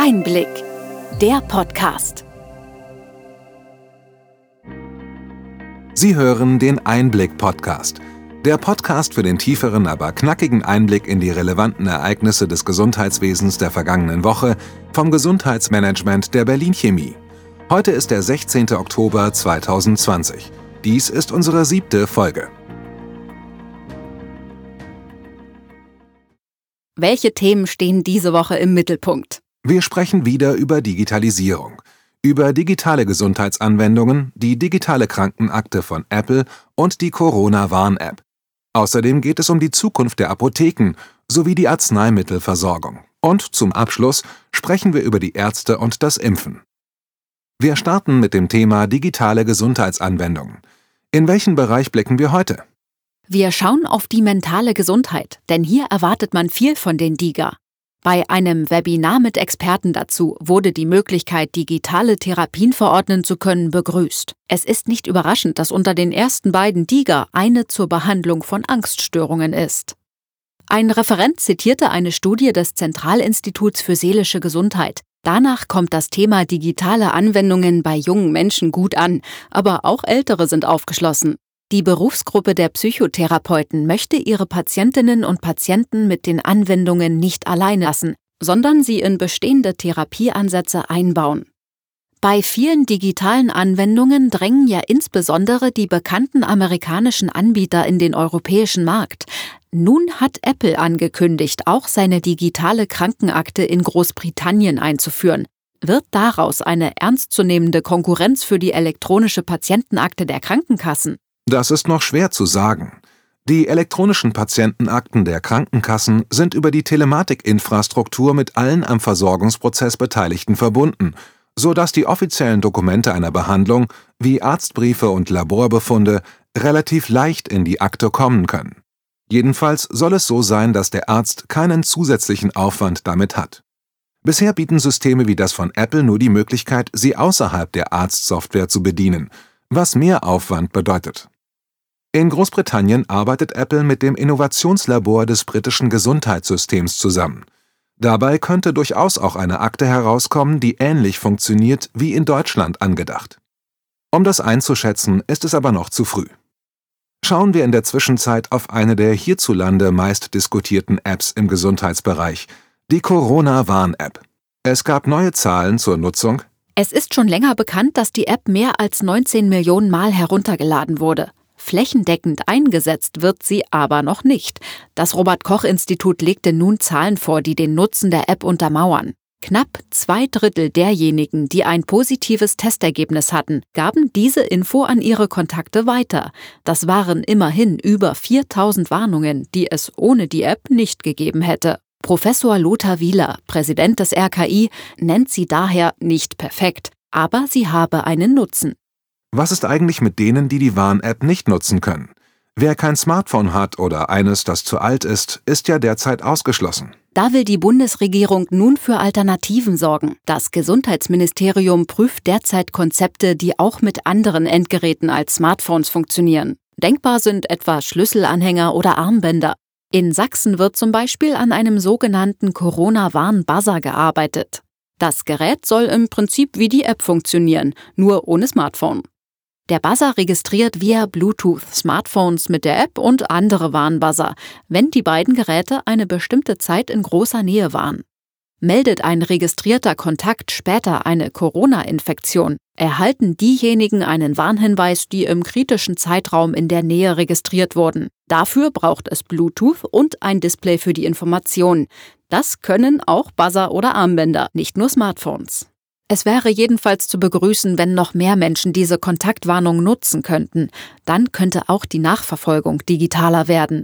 Einblick, der Podcast. Sie hören den Einblick-Podcast. Der Podcast für den tieferen, aber knackigen Einblick in die relevanten Ereignisse des Gesundheitswesens der vergangenen Woche vom Gesundheitsmanagement der Berlin Chemie. Heute ist der 16. Oktober 2020. Dies ist unsere 7. Folge. Welche Themen stehen diese Woche im Mittelpunkt? Wir sprechen wieder über Digitalisierung, über digitale Gesundheitsanwendungen, die digitale Krankenakte von Apple und die Corona-Warn-App. Außerdem geht es um die Zukunft der Apotheken sowie die Arzneimittelversorgung. Und zum Abschluss sprechen wir über die Ärzte und das Impfen. Wir starten mit dem Thema digitale Gesundheitsanwendungen. In welchen Bereich blicken wir heute? Wir schauen auf die mentale Gesundheit, denn hier erwartet man viel von den DiGA. Bei einem Webinar mit Experten dazu wurde die Möglichkeit, digitale Therapien verordnen zu können, begrüßt. Es ist nicht überraschend, dass unter den ersten beiden DiGA eine zur Behandlung von Angststörungen ist. Ein Referent zitierte eine Studie des Zentralinstituts für seelische Gesundheit. Danach kommt das Thema digitale Anwendungen bei jungen Menschen gut an, aber auch Ältere sind aufgeschlossen. Die Berufsgruppe der Psychotherapeuten möchte ihre Patientinnen und Patienten mit den Anwendungen nicht allein lassen, sondern sie in bestehende Therapieansätze einbauen. Bei vielen digitalen Anwendungen drängen ja insbesondere die bekannten amerikanischen Anbieter in den europäischen Markt. Nun hat Apple angekündigt, auch seine digitale Krankenakte in Großbritannien einzuführen. Wird daraus eine ernstzunehmende Konkurrenz für die elektronische Patientenakte der Krankenkassen? Das ist noch schwer zu sagen. Die elektronischen Patientenakten der Krankenkassen sind über die Telematikinfrastruktur mit allen am Versorgungsprozess Beteiligten verbunden, sodass die offiziellen Dokumente einer Behandlung, wie Arztbriefe und Laborbefunde, relativ leicht in die Akte kommen können. Jedenfalls soll es so sein, dass der Arzt keinen zusätzlichen Aufwand damit hat. Bisher bieten Systeme wie das von Apple nur die Möglichkeit, sie außerhalb der Arztsoftware zu bedienen, was mehr Aufwand bedeutet. In Großbritannien arbeitet Apple mit dem Innovationslabor des britischen Gesundheitssystems zusammen. Dabei könnte durchaus auch eine Akte herauskommen, die ähnlich funktioniert wie in Deutschland angedacht. Um das einzuschätzen, ist es aber noch zu früh. Schauen wir in der Zwischenzeit auf eine der hierzulande meist diskutierten Apps im Gesundheitsbereich, die Corona-Warn-App. Es gab neue Zahlen zur Nutzung. Es ist schon länger bekannt, dass die App mehr als 19 Millionen Mal heruntergeladen wurde. Flächendeckend eingesetzt wird sie aber noch nicht. Das Robert-Koch-Institut legte nun Zahlen vor, die den Nutzen der App untermauern. Knapp 2/3 derjenigen, die ein positives Testergebnis hatten, gaben diese Info an ihre Kontakte weiter. Das waren immerhin über 4.000 Warnungen, die es ohne die App nicht gegeben hätte. Professor Lothar Wieler, Präsident des RKI, nennt sie daher nicht perfekt, aber sie habe einen Nutzen. Was ist eigentlich mit denen, die die Warn-App nicht nutzen können? Wer kein Smartphone hat oder eines, das zu alt ist ja derzeit ausgeschlossen. Da will die Bundesregierung nun für Alternativen sorgen. Das Gesundheitsministerium prüft derzeit Konzepte, die auch mit anderen Endgeräten als Smartphones funktionieren. Denkbar sind etwa Schlüsselanhänger oder Armbänder. In Sachsen wird zum Beispiel an einem sogenannten Corona-Warn-Buzzer gearbeitet. Das Gerät soll im Prinzip wie die App funktionieren, nur ohne Smartphone. Der Buzzer registriert via Bluetooth Smartphones mit der App und andere Warnbuzzer, wenn die beiden Geräte eine bestimmte Zeit in großer Nähe waren. Meldet ein registrierter Kontakt später eine Corona-Infektion, erhalten diejenigen einen Warnhinweis, die im kritischen Zeitraum in der Nähe registriert wurden. Dafür braucht es Bluetooth und ein Display für die Information. Das können auch Buzzer oder Armbänder, nicht nur Smartphones. Es wäre jedenfalls zu begrüßen, wenn noch mehr Menschen diese Kontaktwarnung nutzen könnten. Dann könnte auch die Nachverfolgung digitaler werden.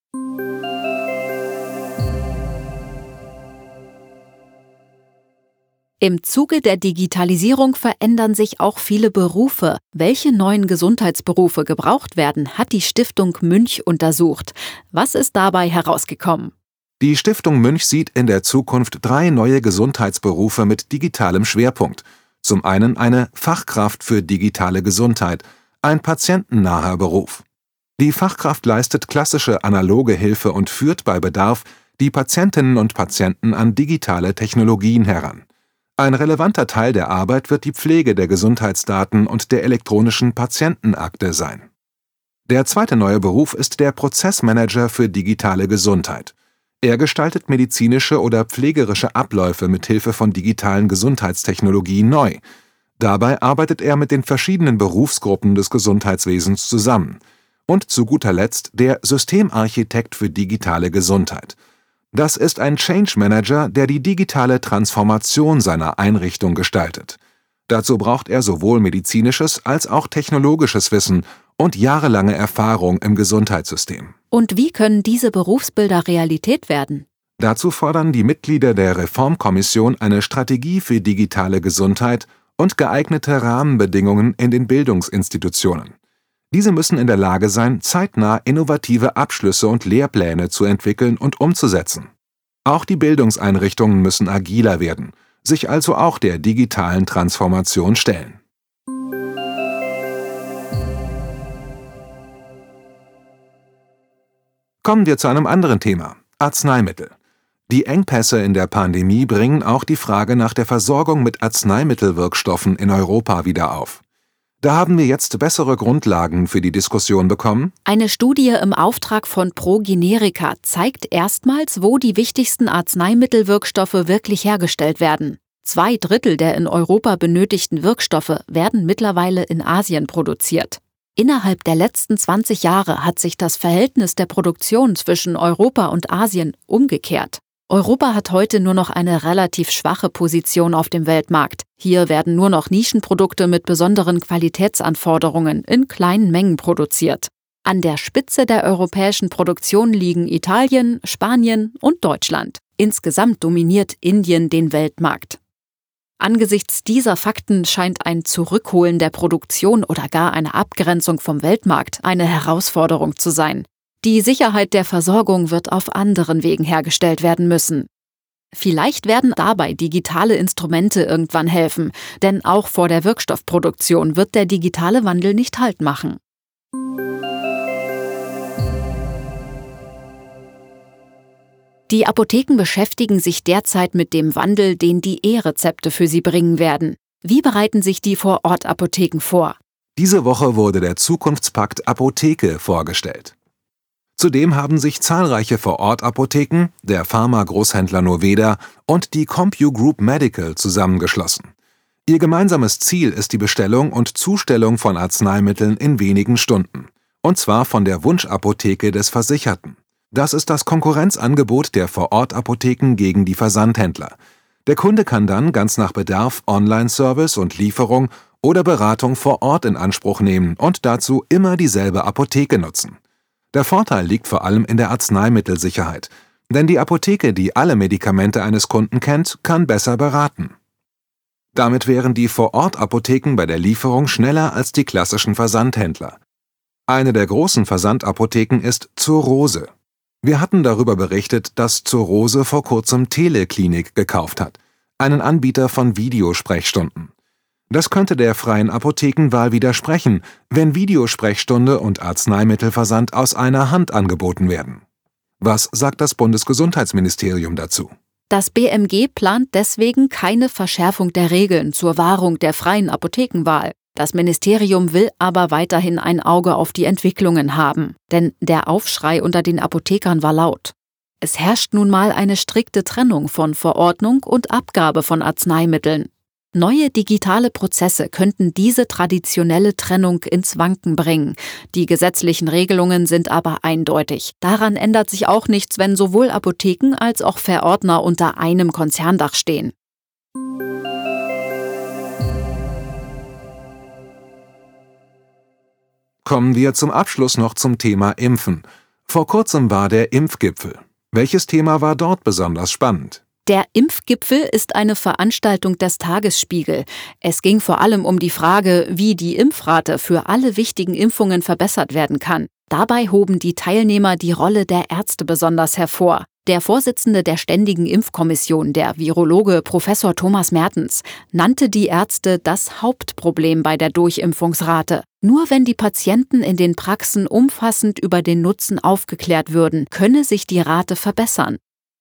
Im Zuge der Digitalisierung verändern sich auch viele Berufe. Welche neuen Gesundheitsberufe gebraucht werden, hat die Stiftung Münch untersucht. Was ist dabei herausgekommen? Die Stiftung Münch sieht in der Zukunft 3 neue Gesundheitsberufe mit digitalem Schwerpunkt. Zum einen eine Fachkraft für digitale Gesundheit, ein patientennaher Beruf. Die Fachkraft leistet klassische analoge Hilfe und führt bei Bedarf die Patientinnen und Patienten an digitale Technologien heran. Ein relevanter Teil der Arbeit wird die Pflege der Gesundheitsdaten und der elektronischen Patientenakte sein. Der zweite neue Beruf ist der Prozessmanager für digitale Gesundheit. Er gestaltet medizinische oder pflegerische Abläufe mit Hilfe von digitalen Gesundheitstechnologien neu. Dabei arbeitet er mit den verschiedenen Berufsgruppen des Gesundheitswesens zusammen. Und zu guter Letzt der Systemarchitekt für digitale Gesundheit. Das ist ein Change Manager, der die digitale Transformation seiner Einrichtung gestaltet. Dazu braucht er sowohl medizinisches als auch technologisches Wissen und jahrelange Erfahrung im Gesundheitssystem. Und wie können diese Berufsbilder Realität werden? Dazu fordern die Mitglieder der Reformkommission eine Strategie für digitale Gesundheit und geeignete Rahmenbedingungen in den Bildungsinstitutionen. Diese müssen in der Lage sein, zeitnah innovative Abschlüsse und Lehrpläne zu entwickeln und umzusetzen. Auch die Bildungseinrichtungen müssen agiler werden, sich also auch der digitalen Transformation stellen. Kommen wir zu einem anderen Thema: Arzneimittel. Die Engpässe in der Pandemie bringen auch die Frage nach der Versorgung mit Arzneimittelwirkstoffen in Europa wieder auf. Da haben wir jetzt bessere Grundlagen für die Diskussion bekommen. Eine Studie im Auftrag von ProGenerica zeigt erstmals, wo die wichtigsten Arzneimittelwirkstoffe wirklich hergestellt werden. 2/3 der in Europa benötigten Wirkstoffe werden mittlerweile in Asien produziert. Innerhalb der letzten 20 Jahre hat sich das Verhältnis der Produktion zwischen Europa und Asien umgekehrt. Europa hat heute nur noch eine relativ schwache Position auf dem Weltmarkt. Hier werden nur noch Nischenprodukte mit besonderen Qualitätsanforderungen in kleinen Mengen produziert. An der Spitze der europäischen Produktion liegen Italien, Spanien und Deutschland. Insgesamt dominiert Indien den Weltmarkt. Angesichts dieser Fakten scheint ein Zurückholen der Produktion oder gar eine Abgrenzung vom Weltmarkt eine Herausforderung zu sein. Die Sicherheit der Versorgung wird auf anderen Wegen hergestellt werden müssen. Vielleicht werden dabei digitale Instrumente irgendwann helfen, denn auch vor der Wirkstoffproduktion wird der digitale Wandel nicht Halt machen. Die Apotheken beschäftigen sich derzeit mit dem Wandel, den die E-Rezepte für sie bringen werden. Wie bereiten sich die Vor-Ort-Apotheken vor? Diese Woche wurde der Zukunftspakt Apotheke vorgestellt. Zudem haben sich zahlreiche Vor-Ort-Apotheken, der Pharma-Großhändler Noveda und die CompuGroup Medical zusammengeschlossen. Ihr gemeinsames Ziel ist die Bestellung und Zustellung von Arzneimitteln in wenigen Stunden. Und zwar von der Wunschapotheke des Versicherten. Das ist das Konkurrenzangebot der Vor-Ort-Apotheken gegen die Versandhändler. Der Kunde kann dann ganz nach Bedarf Online-Service und Lieferung oder Beratung vor Ort in Anspruch nehmen und dazu immer dieselbe Apotheke nutzen. Der Vorteil liegt vor allem in der Arzneimittelsicherheit, denn die Apotheke, die alle Medikamente eines Kunden kennt, kann besser beraten. Damit wären die Vor-Ort-Apotheken bei der Lieferung schneller als die klassischen Versandhändler. Eine der großen Versandapotheken ist Zur Rose. Wir hatten darüber berichtet, dass Zur Rose vor kurzem Teleklinik gekauft hat, einen Anbieter von Videosprechstunden. Das könnte der freien Apothekenwahl widersprechen, wenn Videosprechstunde und Arzneimittelversand aus einer Hand angeboten werden. Was sagt das Bundesgesundheitsministerium dazu? Das BMG plant deswegen keine Verschärfung der Regeln zur Wahrung der freien Apothekenwahl. Das Ministerium will aber weiterhin ein Auge auf die Entwicklungen haben, denn der Aufschrei unter den Apothekern war laut. Es herrscht nun mal eine strikte Trennung von Verordnung und Abgabe von Arzneimitteln. Neue digitale Prozesse könnten diese traditionelle Trennung ins Wanken bringen. Die gesetzlichen Regelungen sind aber eindeutig. Daran ändert sich auch nichts, wenn sowohl Apotheken als auch Verordner unter einem Konzerndach stehen. Kommen wir zum Abschluss noch zum Thema Impfen. Vor kurzem war der Impfgipfel. Welches Thema war dort besonders spannend? Der Impfgipfel ist eine Veranstaltung des Tagesspiegel. Es ging vor allem um die Frage, wie die Impfrate für alle wichtigen Impfungen verbessert werden kann. Dabei hoben die Teilnehmer die Rolle der Ärzte besonders hervor. Der Vorsitzende der Ständigen Impfkommission, der Virologe Professor Thomas Mertens, nannte die Ärzte das Hauptproblem bei der Durchimpfungsrate. Nur wenn die Patienten in den Praxen umfassend über den Nutzen aufgeklärt würden, könne sich die Rate verbessern.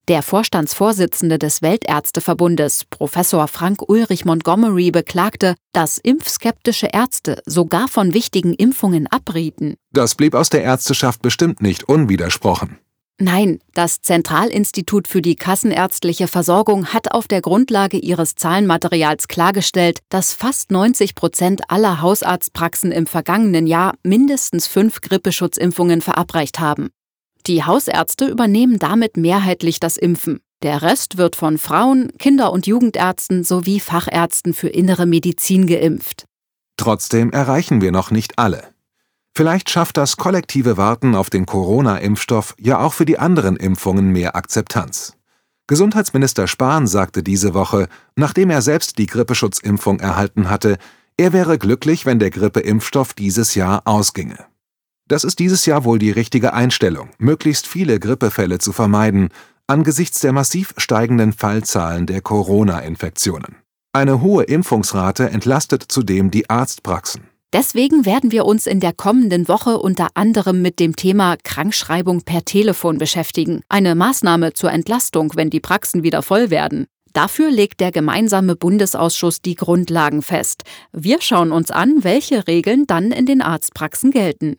Der Vorstandsvorsitzende des Weltärzteverbundes, Professor Frank Ulrich Montgomery, beklagte, dass impfskeptische Ärzte sogar von wichtigen Impfungen abrieten. Das blieb aus der Ärzteschaft bestimmt nicht unwidersprochen. Nein, das Zentralinstitut für die kassenärztliche Versorgung hat auf der Grundlage ihres Zahlenmaterials klargestellt, dass fast 90% aller Hausarztpraxen im vergangenen Jahr mindestens 5 Grippeschutzimpfungen verabreicht haben. Die Hausärzte übernehmen damit mehrheitlich das Impfen. Der Rest wird von Frauen-, Kinder- und Jugendärzten sowie Fachärzten für innere Medizin geimpft. Trotzdem erreichen wir noch nicht alle. Vielleicht schafft das kollektive Warten auf den Corona-Impfstoff ja auch für die anderen Impfungen mehr Akzeptanz. Gesundheitsminister Spahn sagte diese Woche, nachdem er selbst die Grippeschutzimpfung erhalten hatte, er wäre glücklich, wenn der Grippeimpfstoff dieses Jahr ausginge. Das ist dieses Jahr wohl die richtige Einstellung, möglichst viele Grippefälle zu vermeiden, angesichts der massiv steigenden Fallzahlen der Corona-Infektionen. Eine hohe Impfungsrate entlastet zudem die Arztpraxen. Deswegen werden wir uns in der kommenden Woche unter anderem mit dem Thema Krankschreibung per Telefon beschäftigen. Eine Maßnahme zur Entlastung, wenn die Praxen wieder voll werden. Dafür legt der gemeinsame Bundesausschuss die Grundlagen fest. Wir schauen uns an, welche Regeln dann in den Arztpraxen gelten.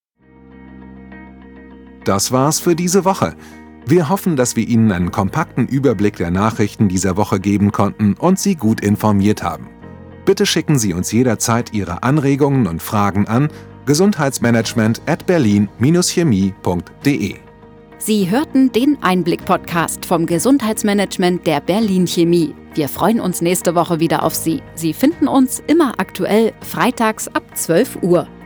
Das war's für diese Woche. Wir hoffen, dass wir Ihnen einen kompakten Überblick der Nachrichten dieser Woche geben konnten und Sie gut informiert haben. Bitte schicken Sie uns jederzeit Ihre Anregungen und Fragen an gesundheitsmanagement@berlin-chemie.de. Sie hörten den Einblick-Podcast vom Gesundheitsmanagement der Berlin Chemie. Wir freuen uns nächste Woche wieder auf Sie. Sie finden uns immer aktuell freitags ab 12 Uhr.